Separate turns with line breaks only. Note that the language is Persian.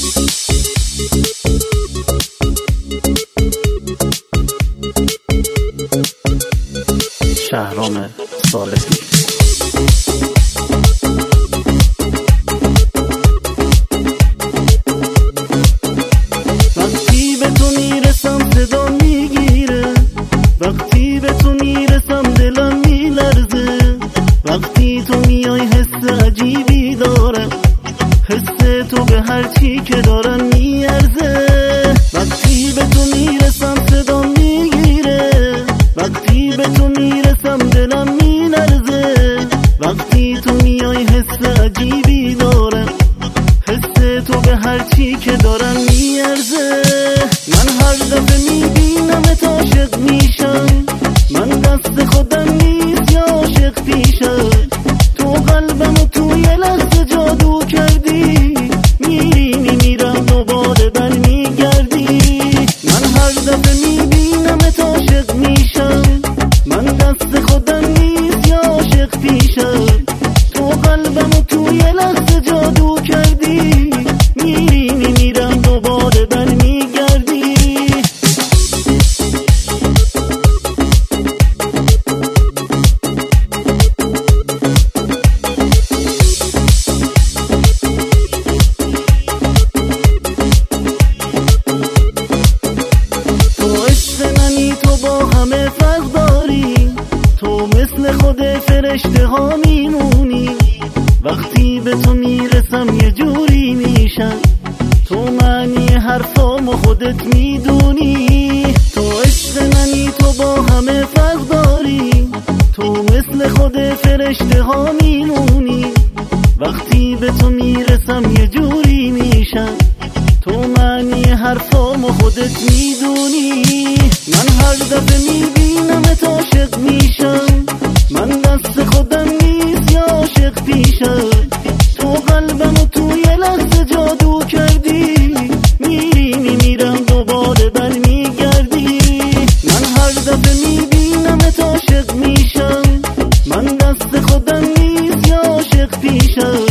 شهرام صالحی.
وقتی به تو میرسم صدا میگیره، وقتی به تو میرسم دلم میلرزه، وقتی تو میای حس عجیبی دارم، حس تو به هر چی که دارم میارزه. وقتی به تو میرسم صدا میگیره، وقتی به تو میرسم دلم میلرزه، وقتی تو میای حس عجیبی دارم، حس تو به هر چی که دارم میارزه. من هر دفعه میبینمت عاشق میشم، من دست خودم نیست یا عاشق پیشم، تو قلبمو توی لحظه جادو کردی، میری میمیرم دوباره برمیگردی. من هر دفعه میبینمت عاشق میشم، من دست خودم نیست یا عاشق پیشم، تو قلبمو توی لحظه جادو کردی، میری میمیرم دوباره برمیگردی. تو عشق منی، تو با همه فرق داری، تو مثل خود فرشته ها میمونی، وقتی به تو میرسم یه جوری میشم، تو معنی حرفامو خودت میدونی. تو عشق منی، تو با همه فرق داری، تو مثل خود فرشته ها میمونی، وقتی به تو میرسم یه جوری میشم، تو معنی حرفامو خودت میدونی. من هر دفعه میبینمت عاشق میشم، من دست خودم نیست یا عاشق پیشم، تو قلبمو توی لحظه جادو کردی، میری میمیرم دوباره برمیگردی. من هر دفعه میبینمت عاشق میشم، من دست خودم نیست یا عاشق پیشم،